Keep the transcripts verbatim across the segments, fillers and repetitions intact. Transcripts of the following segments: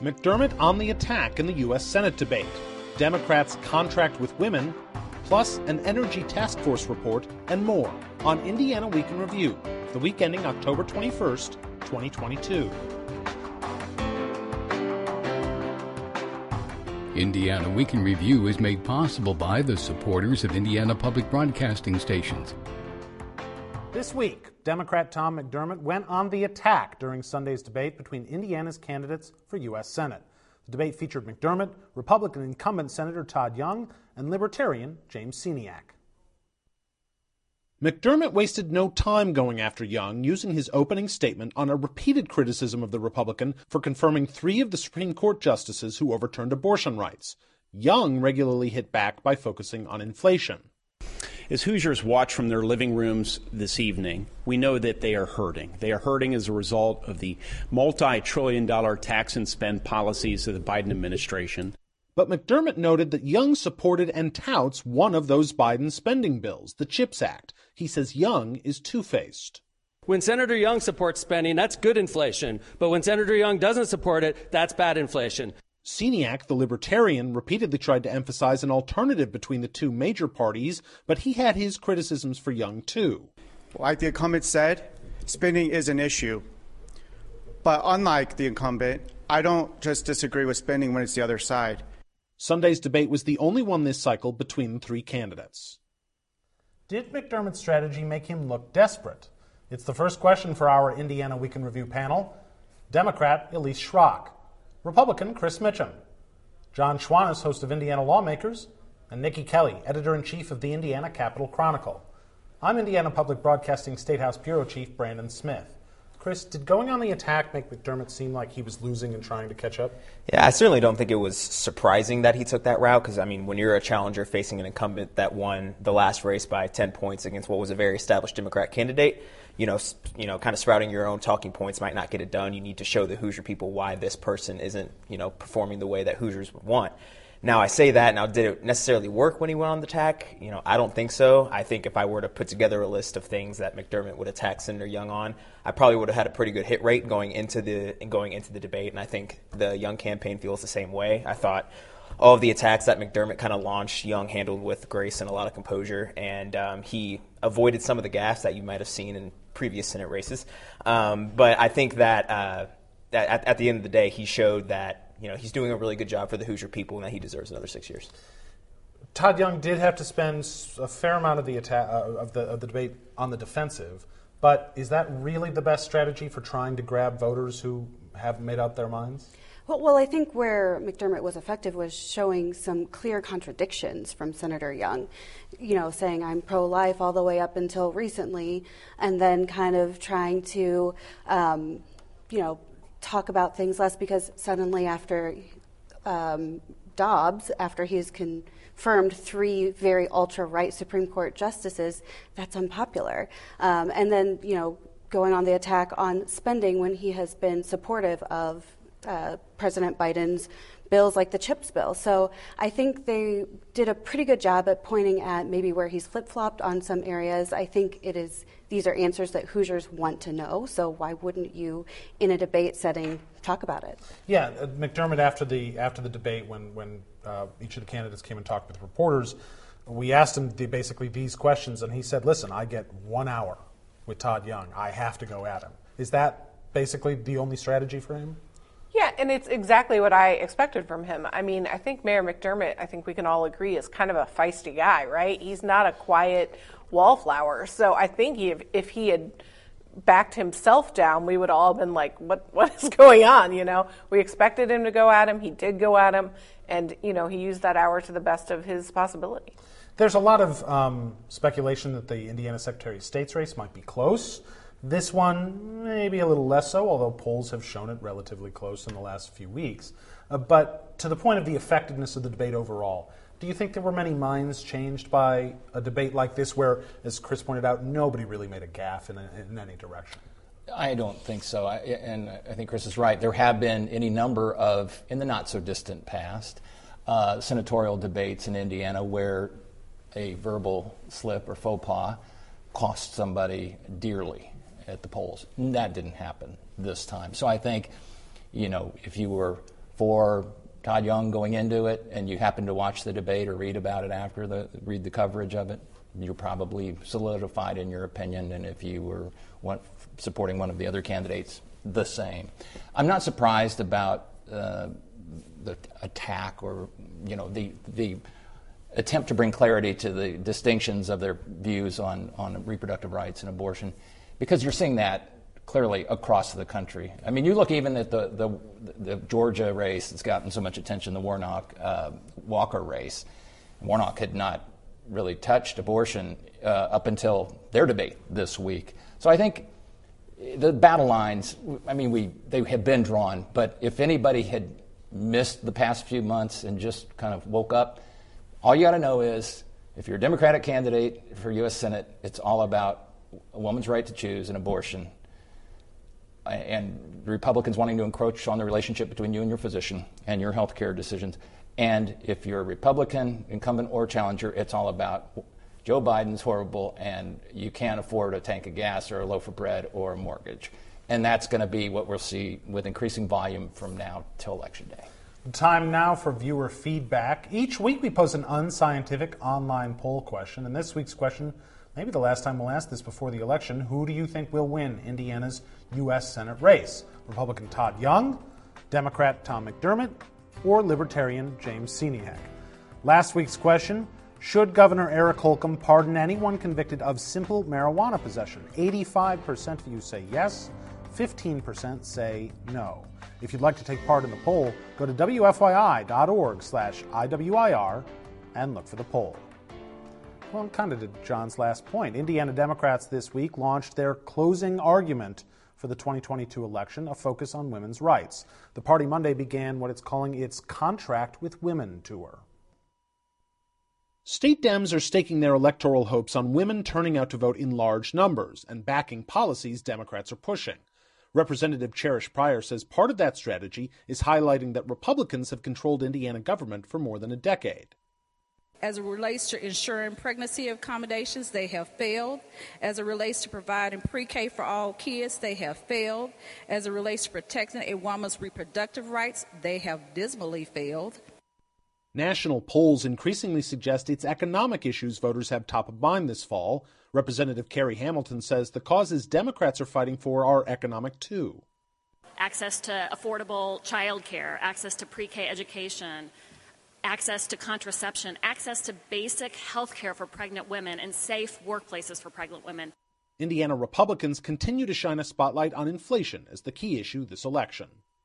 McDermott on the attack in the U S Senate debate, Democrats' contract with women, plus an energy task force report, and more on Indiana Week in Review, the week ending October twenty-first, twenty twenty-two. Indiana Week in Review is made possible by the supporters of Indiana Public Broadcasting Stations. This week, Democrat Tom McDermott went on the attack during Sunday's debate between Indiana's candidates for U S Senate. The debate featured McDermott, Republican incumbent Senator Todd Young, and Libertarian James Sceniak. McDermott wasted no time going after Young, using his opening statement on a repeated criticism of the Republican for confirming three of the Supreme Court justices who overturned abortion rights. Young regularly hit back by focusing on inflation. As Hoosiers watch from their living rooms this evening, we know that they are hurting. They are hurting as a result of the multi-trillion dollar tax and spend policies of the Biden administration. But McDermott noted that Young supported and touts one of those Biden spending bills, the CHIPS Act. He says Young is two-faced. When Senator Young supports spending, that's good inflation. But when Senator Young doesn't support it, that's bad inflation. Sceniak, the Libertarian, repeatedly tried to emphasize an alternative between the two major parties, but he had his criticisms for Young, too. Like the incumbent said, spending is an issue. But unlike the incumbent, I don't just disagree with spending when it's the other side. Sunday's debate was the only one this cycle between the three candidates. Did McDermott's strategy make him look desperate? It's the first question for our Indiana Week in Review panel. Democrat Elise Schrock, Republican Chris Mitchum, John Schwannis, host of Indiana Lawmakers, and Nikki Kelly, editor-in-chief of the Indiana Capitol Chronicle. I'm Indiana Public Broadcasting State House Bureau Chief Brandon Smith. Chris, did going on the attack make McDermott seem like he was losing and trying to catch up? Yeah, I certainly don't think it was surprising that he took that route because, I mean, when you're a challenger facing an incumbent that won the last race by ten points against what was a very established Democrat candidate, you know, you know, kind of sprouting your own talking points might not get it done. You need to show the Hoosier people why this person isn't, you know, performing the way that Hoosiers would want. Now, I say that, now did it necessarily work when he went on the attack? You know, I don't think so. I think if I were to put together a list of things that McDermott would attack Senator Young on, I probably would have had a pretty good hit rate going into the going into the debate, and I think the Young campaign feels the same way. I thought all of the attacks that McDermott kind of launched, Young handled with grace and a lot of composure, and um, he avoided some of the gaffes that you might have seen in previous Senate races. Um, but I think that, uh, that at, at the end of the day, he showed that you know he's doing a really good job for the Hoosier people and that he deserves another six years. Todd Young did have to spend a fair amount of the attack uh, of the of the debate on the defensive, but is that really the best strategy for trying to grab voters who haven't made up their minds? Well, well, I think where McDermott was effective was showing some clear contradictions from Senator Young, you know, saying I'm pro-life all the way up until recently, and then kind of trying to, um, you know, talk about things less because suddenly after um, Dobbs, after he's confirmed three very ultra-right Supreme Court justices, that's unpopular. Um, and then, you know, going on the attack on spending when he has been supportive of Uh, President Biden's bills like the CHIPS bill. So I think they did a pretty good job at pointing at maybe where he's flip-flopped on some areas. I think it is these are answers that Hoosiers want to know, so why wouldn't you, in a debate setting, talk about it? Yeah, uh, McDermott, after the after the debate, when, when uh, each of the candidates came and talked with reporters, we asked him the, basically these questions, and he said, listen, I get one hour with Todd Young. I have to go at him. Is that basically the only strategy for him? Yeah, and it's exactly what I expected from him. I mean, I think Mayor McDermott, I think we can all agree, is kind of a feisty guy, right? He's not a quiet wallflower. So I think he, if, if he had backed himself down, we would all have been like, what, what is going on, you know? We expected him to go at him. He did go at him. And, you know, he used that hour to the best of his possibility. There's a lot of um, speculation that the Indiana Secretary of State's race might be close. This one, maybe a little less so, although polls have shown it relatively close in the last few weeks. Uh, but to the point of the effectiveness of the debate overall, do you think there were many minds changed by a debate like this where, as Chris pointed out, nobody really made a gaffe in, a, in any direction? I don't think so. I, and I think Chris is right. There have been any number of, in the not-so-distant past, uh, senatorial debates in Indiana where a verbal slip or faux pas cost somebody dearly at the polls. That didn't happen this time. So I think, you know, if you were for Todd Young going into it, and you happen to watch the debate or read about it after the read the coverage of it, you're probably solidified in your opinion, and if you were one, supporting one of the other candidates, the same. I'm not surprised about uh, the attack or, you know, the the attempt to bring clarity to the distinctions of their views on, on reproductive rights and abortion, because you're seeing that clearly across the country. I mean, you look even at the the, the Georgia race that's gotten so much attention, the Warnock uh, Walker race. Warnock had not really touched abortion uh, up until their debate this week. So I think the battle lines, I mean, we they have been drawn, but if anybody had missed the past few months and just kind of woke up, all you got to know is if you're a Democratic candidate for U S Senate, it's all about a woman's right to choose an abortion, and Republicans wanting to encroach on the relationship between you and your physician and your health care decisions. And if you're a Republican, incumbent or challenger, it's all about Joe Biden's horrible and you can't afford a tank of gas or a loaf of bread or a mortgage. And that's going to be what we'll see with increasing volume from now till Election Day. Time now for viewer feedback. Each week we post an unscientific online poll question, and this week's question, maybe the last time we'll ask this before the election: who do you think will win Indiana's U S Senate race? Republican Todd Young, Democrat Tom McDermott, or Libertarian James Siniak? Last week's question: should Governor Eric Holcomb pardon anyone convicted of simple marijuana possession? eighty-five percent of you say yes, fifteen percent say no. If you'd like to take part in the poll, go to W F Y I dot org slash I W I R and look for the poll. Well, kind of to John's last point, Indiana Democrats this week launched their closing argument for the twenty twenty-two election, a focus on women's rights. The party Monday began what it's calling its Contract with Women tour. State Dems are staking their electoral hopes on women turning out to vote in large numbers and backing policies Democrats are pushing. Representative Cherish Pryor says part of that strategy is highlighting that Republicans have controlled Indiana government for more than a decade. As it relates to ensuring pregnancy accommodations, they have failed. As it relates to providing pre-K for all kids, they have failed. As it relates to protecting a woman's reproductive rights, they have dismally failed. National polls increasingly suggest it's economic issues voters have top of mind this fall. Representative Carrie Hamilton says the causes Democrats are fighting for are economic, too. Access to affordable child care, access to pre-K education, access to contraception, access to basic health care for pregnant women, and safe workplaces for pregnant women. Indiana Republicans continue to shine a spotlight on inflation as the key issue this election.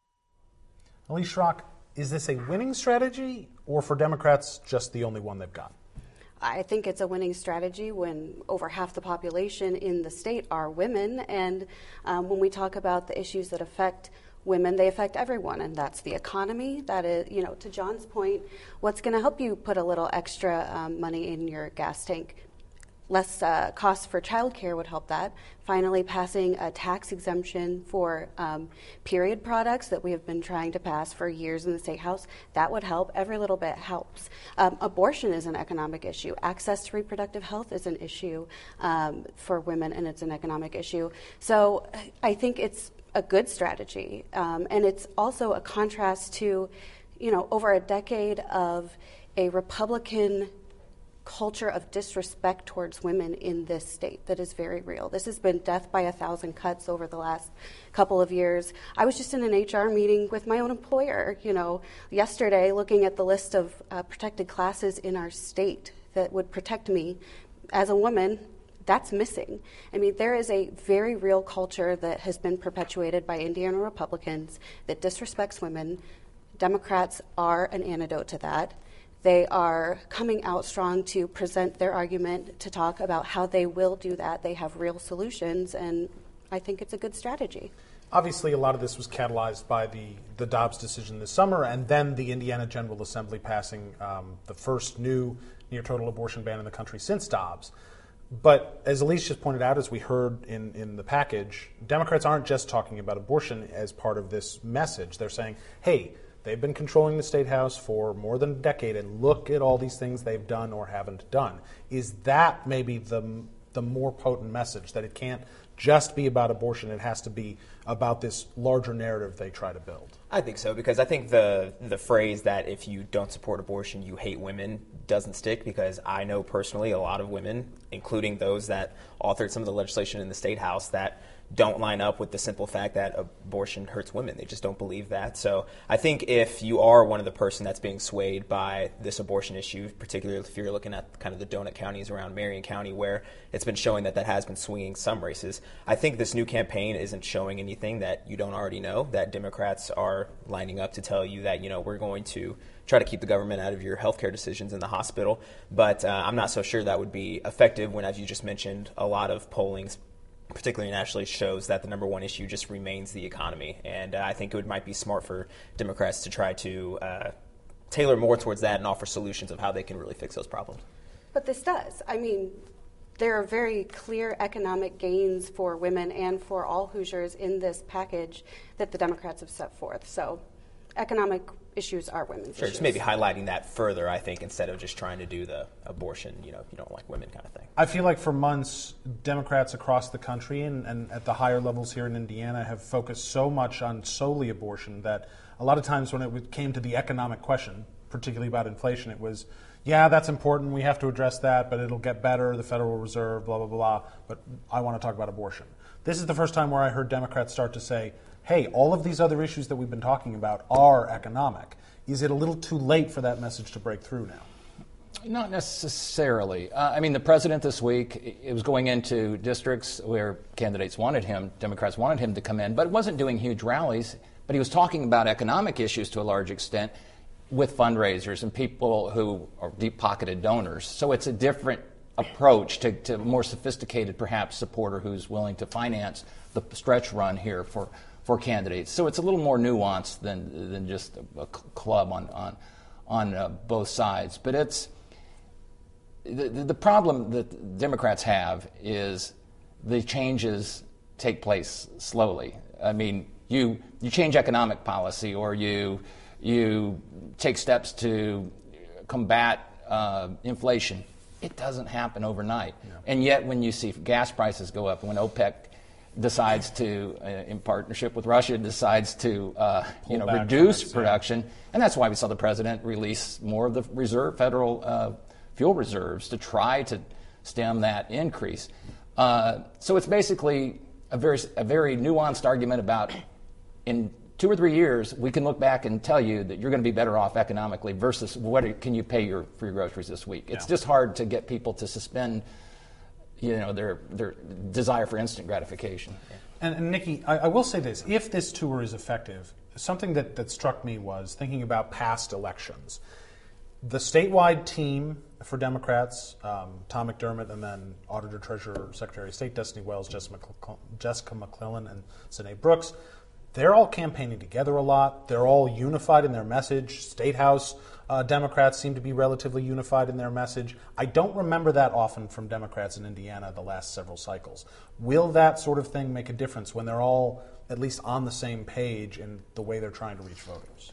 Elise Schrock, is this a winning strategy, or for Democrats just the only one they've got? I think it's a winning strategy when over half the population in the state are women. And um, when we talk about the issues that affect women, they affect everyone. And that's the economy. That is, you know, to John's point, what's going to help you put a little extra um, money in your gas tank? Less uh, costs for childcare would help that. Finally, passing a tax exemption for um, period products that we have been trying to pass for years in the State House, that would help. Every little bit helps. Um, abortion is an economic issue. Access to reproductive health is an issue um, for women, and it's an economic issue. So I think it's a good strategy. Um, and it's also a contrast to, you know, over a decade of a Republican culture of disrespect towards women in this state that is very real. This has been death by a thousand cuts over the last couple of years. I was just in an H R meeting with my own employer, you know, yesterday, looking at the list of uh, protected classes in our state that would protect me as a woman. That's missing. I mean, there is a very real culture that has been perpetuated by Indiana Republicans that disrespects women. Democrats are an antidote to that. They are coming out strong to present their argument, to talk about how they will do that. They have real solutions, and I think it's a good strategy. Obviously, a lot of this was catalyzed by the, the Dobbs decision this summer, and then the Indiana General Assembly passing um, the first new near-total abortion ban in the country since Dobbs. But as Elise just pointed out, as we heard in, in the package, Democrats aren't just talking about abortion as part of this message. They're saying, hey, they've been controlling the State House for more than a decade, and look at all these things they've done or haven't done. Is that maybe the the more potent message, that it can't just be about abortion. It has to be about this larger narrative they try to build. I think so, because I think the the phrase that if you don't support abortion, you hate women doesn't stick, because I know personally a lot of women, including those that authored some of the legislation in the State House, that don't line up with the simple fact that abortion hurts women. They just don't believe that. So I think if you are one of the person that's being swayed by this abortion issue, particularly if you're looking at kind of the donut counties around Marion County, where it's been showing that that has been swinging some races, I think this new campaign isn't showing anything that you don't already know, that Democrats are lining up to tell you that, you know, we're going to try to keep the government out of your healthcare decisions in the hospital. But uh, I'm not so sure that would be effective when, as you just mentioned, a lot of polling, particularly nationally, shows that the number one issue just remains the economy. And uh, I think it would, might be smart for Democrats to try to uh, tailor more towards that and offer solutions of how they can really fix those problems. But this does. I mean, there are very clear economic gains for women and for all Hoosiers in this package that the Democrats have set forth. So economic issues are women's sure, issues. Just maybe highlighting that further, I think, instead of just trying to do the abortion, you know, you don't like women kind of thing. I feel like for months, Democrats across the country and, and at the higher levels here in Indiana have focused so much on solely abortion that a lot of times when it came to the economic question, particularly about inflation, it was, yeah, that's important, we have to address that, but it'll get better, the Federal Reserve, blah, blah, blah, but I want to talk about abortion. This is the first time where I heard Democrats start to say, hey, all of these other issues that we've been talking about are economic. Is it a little too late for that message to break through now? Not necessarily. Uh, I mean, the president this week, it was going into districts where candidates wanted him, Democrats wanted him to come in, but wasn't doing huge rallies. But he was talking about economic issues to a large extent with fundraisers and people who are deep-pocketed donors. So it's a different approach to, to a more sophisticated, perhaps, supporter who's willing to finance the stretch run here for for candidates. So it's a little more nuanced than than just a, a club on on on uh, both sides. But it's the the problem that Democrats have is the changes take place slowly. I mean, you you change economic policy or you you take steps to combat uh, inflation. It doesn't happen overnight. Yeah. And yet, when you see gas prices go up, when OPEC decides to, uh, in partnership with Russia, decides to, uh, you know, reduce production, yeah. And that's why we saw the president release more of the reserve, federal uh, fuel reserves to try to stem that increase. Uh, so it's basically a very, a very nuanced argument about in two or three years we can look back and tell you that you're going to be better off economically versus what can you pay your for your groceries this week. It's yeah. just hard to get people to suspend, you know, their their desire for instant gratification. And, and Nikki, I, I will say this: if this tour is effective, something that, that struck me was thinking about past elections. The statewide team for Democrats, um, Tom McDermott, and then Auditor, Treasurer, Secretary of State Destiny Wells, Jessica McClellan, Jessica McClellan and Sanae Brooks, they're all campaigning together a lot. They're all unified in their message. State House uh, Democrats seem to be relatively unified in their message. I don't remember that often from Democrats in Indiana the last several cycles. Will that sort of thing make a difference when they're all at least on the same page in the way they're trying to reach voters?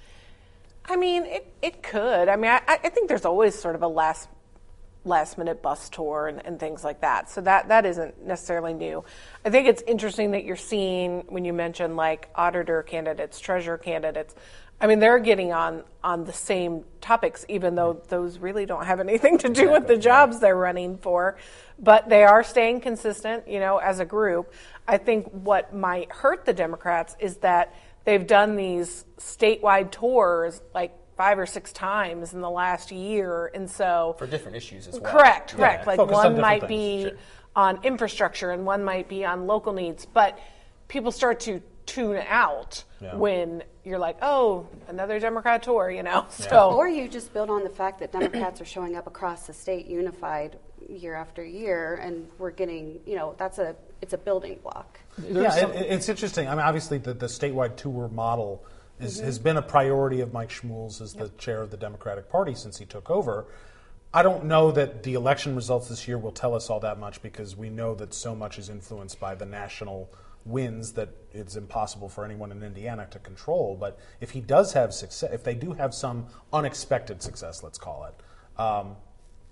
I mean, it, it could. I mean, I, I think there's always sort of a last last minute bus tour and, and things like that. So that, that isn't necessarily new. I think it's interesting that you're seeing when you mention like auditor candidates, treasurer candidates. I mean, they're getting on, on the same topics, even though those really don't have anything to do with the jobs they're running for. But they are staying consistent, you know, as a group. I think what might hurt the Democrats is that they've done these statewide tours like five or six times in the last year, and so for different issues as well. Correct, correct. Yeah, like one might things. be Sure. on infrastructure, and one might be on local needs. But people start to tune out yeah. when you're like, oh, another Democrat tour, you know. Yeah. So, or you just build on the fact that Democrats are showing up across the state unified year after year, and we're getting, you know, that's a it's a building block. Yeah, it, it's interesting. I mean, obviously, the, the statewide tour model is, mm-hmm. has been a priority of Mike Schmuels as yep. the chair of the Democratic Party since he took over. I don't know that the election results this year will tell us all that much because we know that so much is influenced by the national wins that it's impossible for anyone in Indiana to control. But if he does have success, if they do have some unexpected success, let's call it, um,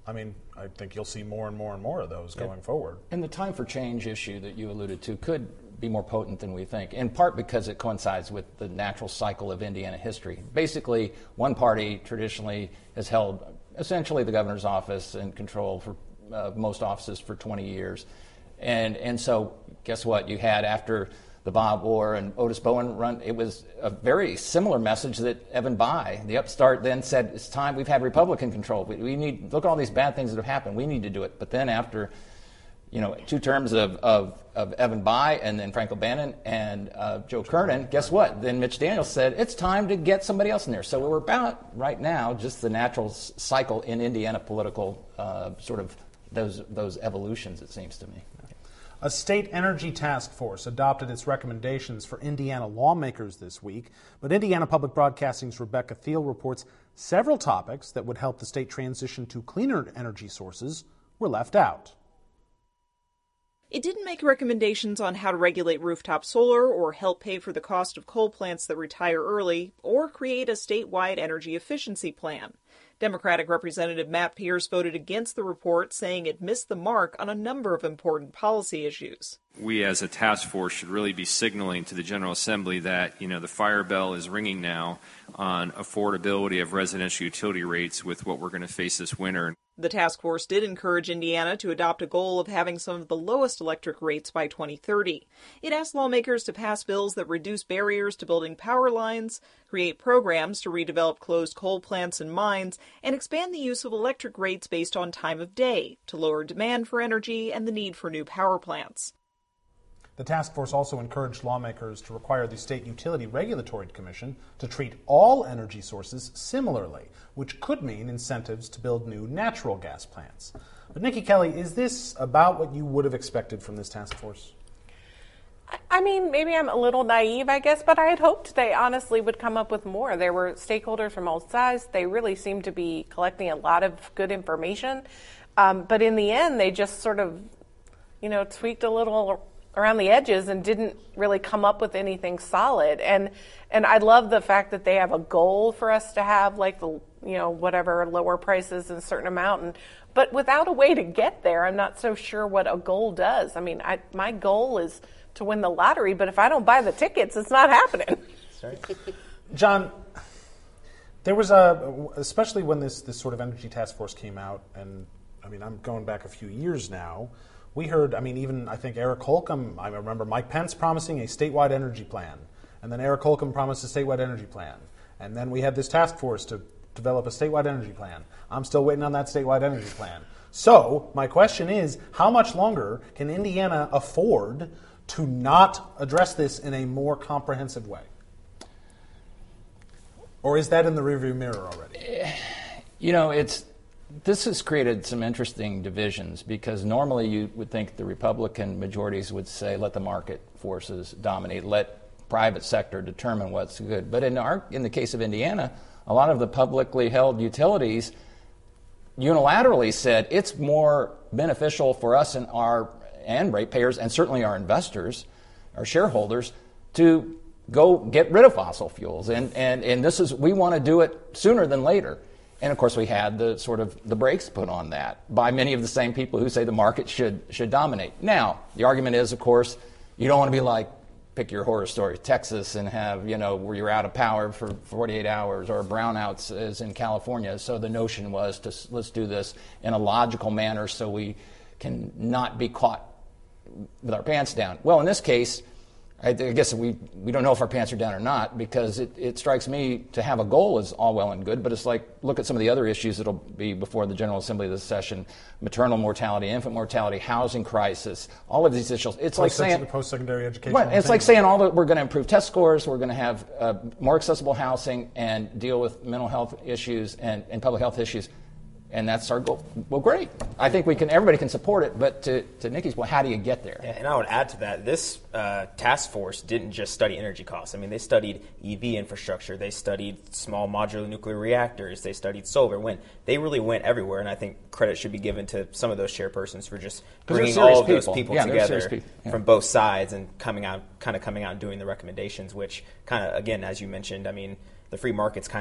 I mean, I think you'll see more and more and more of those going yeah. forward. And the time for change issue that you alluded to could be more potent than we think, in part because it coincides with the natural cycle of Indiana history. Basically, one party traditionally has held essentially the governor's office and control for uh, most offices for twenty years. And and so guess what? You had after the Bob Orr and Otis Bowen run, it was a very similar message that Evan Bayh, the upstart, then said, it's time, we've had Republican control. We, we need, look at all these bad things that have happened. We need to do it. But then after, you know, two terms of, of, of Evan Bayh and then Frank O'Bannon and uh, Joe Kernan, guess what? Then Mitch Daniels said, it's time to get somebody else in there. So we're about, right now, just the natural s- cycle in Indiana political uh, sort of those those evolutions, it seems to me. A state energy task force adopted its recommendations for Indiana lawmakers this week, but Indiana Public Broadcasting's Rebecca Thiel reports several topics that would help the state transition to cleaner energy sources were left out. It didn't make recommendations on how to regulate rooftop solar or help pay for the cost of coal plants that retire early or create a statewide energy efficiency plan. Democratic Representative Matt Pierce voted against the report, saying it missed the mark on a number of important policy issues. We as a task force should really be signaling to the General Assembly that, you know, the fire bell is ringing now on affordability of residential utility rates with what we're going to face this winter. The task force did encourage Indiana to adopt a goal of having some of the lowest electric rates by twenty thirty. It asked lawmakers to pass bills that reduce barriers to building power lines, create programs to redevelop closed coal plants and mines, and expand the use of electric rates based on time of day to lower demand for energy and the need for new power plants. The task force also encouraged lawmakers to require the State Utility Regulatory Commission to treat all energy sources similarly, which could mean incentives to build new natural gas plants. But Nikki Kelly, is this about what you would have expected from this task force? I mean, maybe I'm a little naive, I guess, but I had hoped they honestly would come up with more. There were stakeholders from all sides. They really seemed to be collecting a lot of good information. Um, but in the end, they just sort of, you know, tweaked a little around the edges and didn't really come up with anything solid. And and I love the fact that they have a goal for us to have, like, the, you know, whatever, lower prices in a certain amount. And, but without a way to get there, I'm not so sure what a goal does. I mean, I, my goal is to win the lottery, but if I don't buy the tickets, it's not happening. Sorry. John, there was a, especially when this, this sort of energy task force came out, and I mean, I'm going back a few years now, we heard, I mean, even I think Eric Holcomb, I remember Mike Pence promising a statewide energy plan, and then Eric Holcomb promised a statewide energy plan, and then we had this task force to develop a statewide energy plan. I'm still waiting on that statewide energy plan. So my question is, how much longer can Indiana afford to not address this in a more comprehensive way? Or is that in the rearview mirror already? You know, it's this has created some interesting divisions, because normally you would think the Republican majorities would say, let the market forces dominate, let private sector determine what's good. But in our in the case of Indiana, a lot of the publicly held utilities unilaterally said it's more beneficial for us and our and ratepayers, and certainly our investors, our shareholders, to go get rid of fossil fuels. And, and, and this is, we want to do it sooner than later. And of course we had the sort of the brakes put on that by many of the same people who say the market should should dominate. Now, the argument is, of course, you don't want to be like, pick your horror story, Texas, and have, you know, where you're out of power for forty-eight hours, or brownouts as in California. So the notion was to let's do this in a logical manner so we can not be caught with our pants down. Well, in this case, I guess we, we don't know if our pants are down or not, because it, it strikes me to have a goal is all well and good, but it's like, look at some of the other issues that'll be before the General Assembly this session: maternal mortality, infant mortality, housing crisis, all of these issues. It's like saying post-secondary education. Right, it's like saying all that we're going to improve test scores, we're going to have uh, more accessible housing, and deal with mental health issues and, and public health issues. And that's our goal. Well, great. I think we can. Everybody can support it. But to, to Nikki's point, how do you get there? And I would add to that, this uh, task force didn't just study energy costs. I mean, they studied E V infrastructure. They studied small modular nuclear reactors. They studied solar, wind. They really went everywhere. And I think credit should be given to some of those chairpersons for just bringing all of those people, people yeah, together people. Yeah. from both sides and coming out, kind of coming out and doing the recommendations, which kind of, again, as you mentioned, I mean, the free market's kind of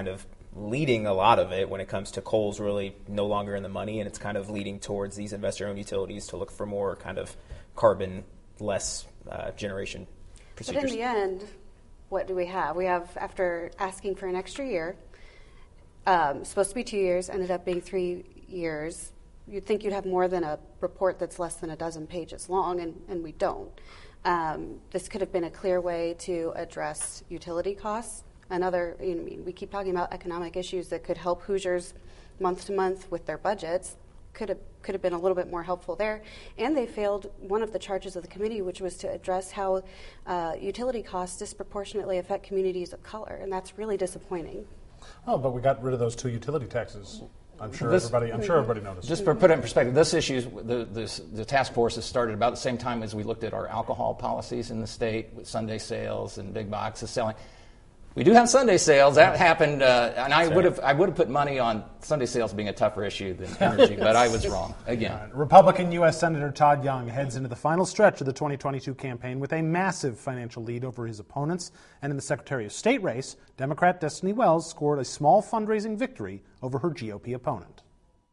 leading a lot of it when it comes to coal's really no longer in the money, and it's kind of leading towards these investor-owned utilities to look for more kind of carbon-less uh, generation procedures. But in the end, what do we have? We have, after asking for an extra year, um, supposed to be two years, ended up being three years. You'd think you'd have more than a report that's less than a dozen pages long, and, and we don't. Um, this could have been a clear way to address utility costs. Another, you know, I mean, we keep talking about economic issues that could help Hoosiers month to month with their budgets. Could have could have been a little bit more helpful there. And they failed one of the charges of the committee, which was to address how uh, utility costs disproportionately affect communities of color, and that's really disappointing. Oh, but we got rid of those two utility taxes. I'm sure This- everybody. I'm sure everybody noticed. Just for put it in perspective, this issue, the, this, the task force has started about the same time as we looked at our alcohol policies in the state with Sunday sales and big boxes selling. We do have Sunday sales. That happened, uh, and I would have I would have put money on Sunday sales being a tougher issue than energy, but I was wrong again. Uh, Republican U S Senator Todd Young heads into the final stretch of the twenty twenty-two campaign with a massive financial lead over his opponents. And in the Secretary of State race, Democrat Destiny Wells scored a small fundraising victory over her G O P opponent.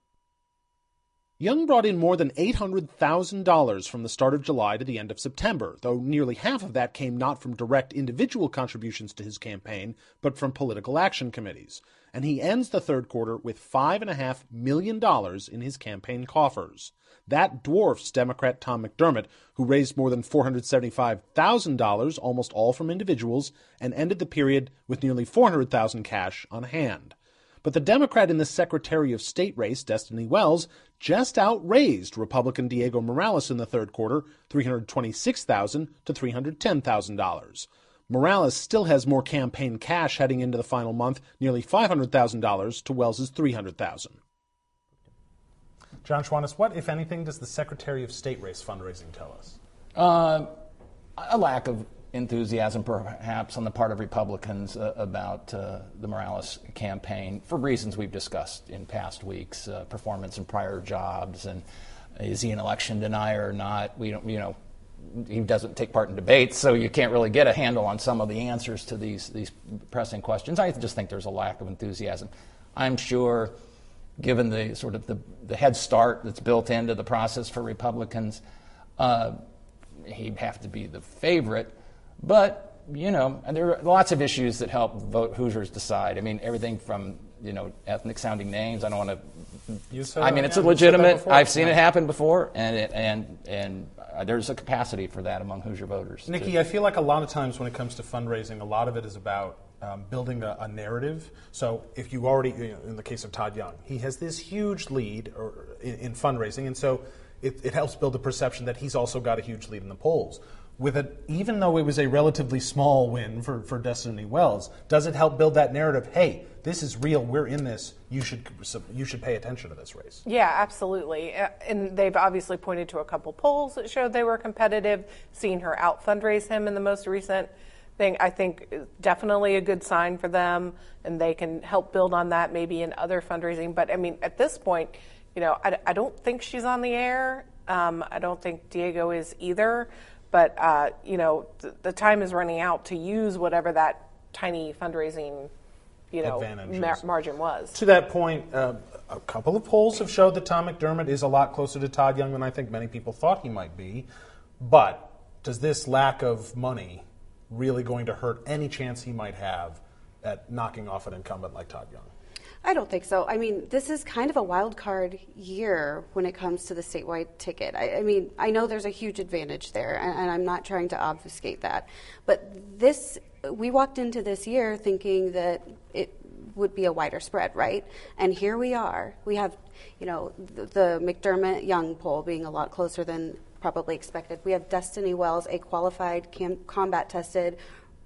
Young brought in more than eight hundred thousand dollars from the start of July to the end of September, though nearly half of that came not from direct individual contributions to his campaign, but from political action committees. And he ends the third quarter with five point five million dollars in his campaign coffers. That dwarfs Democrat Tom McDermott, who raised more than four hundred seventy-five thousand dollars, almost all from individuals, and ended the period with nearly four hundred thousand dollars cash on hand. But the Democrat in the Secretary of State race, Destiny Wells, just outraised Republican Diego Morales in the third quarter, three hundred twenty-six thousand dollars to three hundred ten thousand dollars. Morales still has more campaign cash heading into the final month, nearly five hundred thousand dollars to Wells' three hundred thousand dollars. John Schwantes, what, if anything, does the Secretary of State race fundraising tell us? Uh, a lack of enthusiasm, perhaps, on the part of Republicans uh, about uh, the Morales campaign for reasons we've discussed in past weeks, uh, performance in prior jobs, and is he an election denier or not? We don't, you know, he doesn't take part in debates, so you can't really get a handle on some of the answers to these these pressing questions. I just think there's a lack of enthusiasm. I'm sure, given the sort of the, the head start that's built into the process for Republicans, uh, he'd have to be the favorite. But, you know, and there are lots of issues that help vote Hoosiers decide. I mean, everything from, you know, ethnic-sounding names. I don't want to. I mean, it's yeah, a legitimate. I've seen yeah. it happen before, and it, and and uh, there's a capacity for that among Hoosier voters. Nikki, to, I feel like a lot of times when it comes to fundraising, a lot of it is about um, building a, a narrative. So if you already, you know, in the case of Todd Young, he has this huge lead or, in, in fundraising, and so it, it helps build the perception that he's also got a huge lead in the polls. With it, even though it was a relatively small win for, for Destiny Wells, does it help build that narrative? Hey, this is real. We're in this. You should you should pay attention to this race. Yeah, absolutely. And they've obviously pointed to a couple polls that showed they were competitive. Seeing her out fundraise him in the most recent thing, I think, is definitely a good sign for them, and they can help build on that maybe in other fundraising. But I mean, at this point, you know, I, I don't think she's on the air. Um, I don't think Diego is either. But, uh, you know, th- the time is running out to use whatever that tiny fundraising, you know, mar- margin was. To that point, uh, a couple of polls have showed that Tom McDermott is a lot closer to Todd Young than I think many people thought he might be. But does this lack of money really going to hurt any chance he might have at knocking off an incumbent like Todd Young? I don't think so. I mean, this is kind of a wild card year when it comes to the statewide ticket. I, I mean, I know there's a huge advantage there, and, and I'm not trying to obfuscate that. But this, we walked into this year thinking that it would be a wider spread, right? And here we are. We have, you know, the, the McDermott-Young poll being a lot closer than probably expected. We have Destiny Wells, a qualified, cam- combat-tested,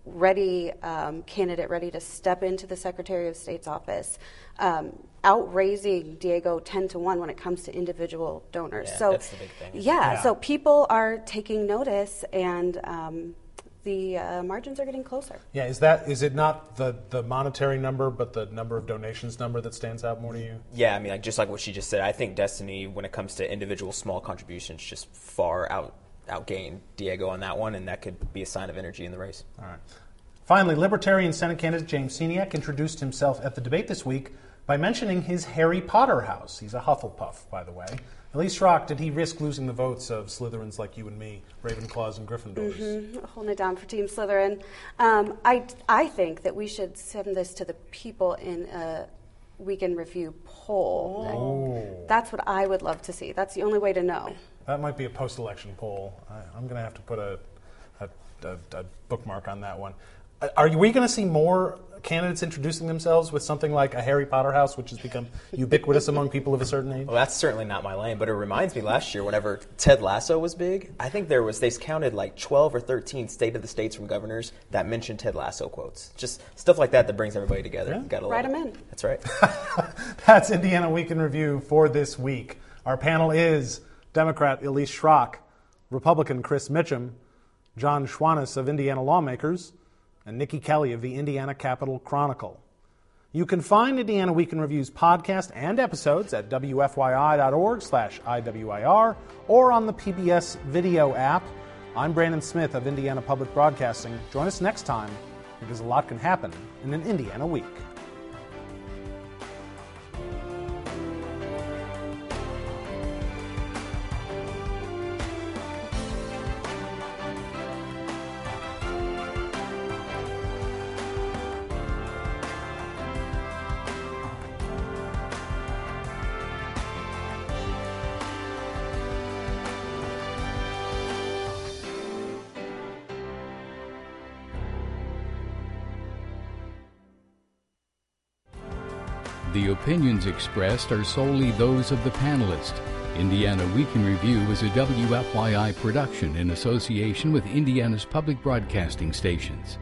ready um, candidate, ready to step into the Secretary of State's office, um, outraising Diego ten to one when it comes to individual donors. Yeah, so, that's the big thing. Yeah, Yeah. so people are taking notice, and um, the uh, margins are getting closer. Yeah, is that is it not the, the monetary number, but the number of donations number that stands out more to you? Yeah, I mean, like, just like what she just said, I think Destiny, when it comes to individual small contributions, just far out outgain Diego on that one, and that could be a sign of energy in the race. All right. Finally, Libertarian Senate candidate James Seniak introduced himself at the debate this week by mentioning his Harry Potter house. He's a Hufflepuff, by the way. Elise Schrock, did he risk losing the votes of Slytherins like you and me, Ravenclaws and Gryffindors? Mm-hmm. Holding it down for Team Slytherin. Um, I, I think that we should send this to the people in a Week in Review poll. Oh. That's what I would love to see. That's the only way to know. That might be a post-election poll. I, I'm going to have to put a, a, a, a bookmark on that one. Are we going to see more candidates introducing themselves with something like a Harry Potter house, which has become ubiquitous among people of a certain age? Well, that's certainly not my lane, but it reminds me last year whenever Ted Lasso was big, I think there was, they counted like twelve or thirteen State of the States from governors that mentioned Ted Lasso quotes. Just stuff like that that brings everybody together. Yeah. Gotta Write love them it. in. That's right. That's Indiana Week in Review for this week. Our panel is Democrat Elise Schrock, Republican Chris Mitchum, John Schwannis of Indiana Lawmakers, and Nikki Kelly of the Indiana Capitol Chronicle. You can find Indiana Week in Review's podcast and episodes at W F Y I dot org slash I W I R or on the P B S video app. I'm Brandon Smith of Indiana Public Broadcasting. Join us next time because a lot can happen in an Indiana week. The opinions expressed are solely those of the panelists. Indiana Week in Review is a W F Y I production in association with Indiana's public broadcasting stations.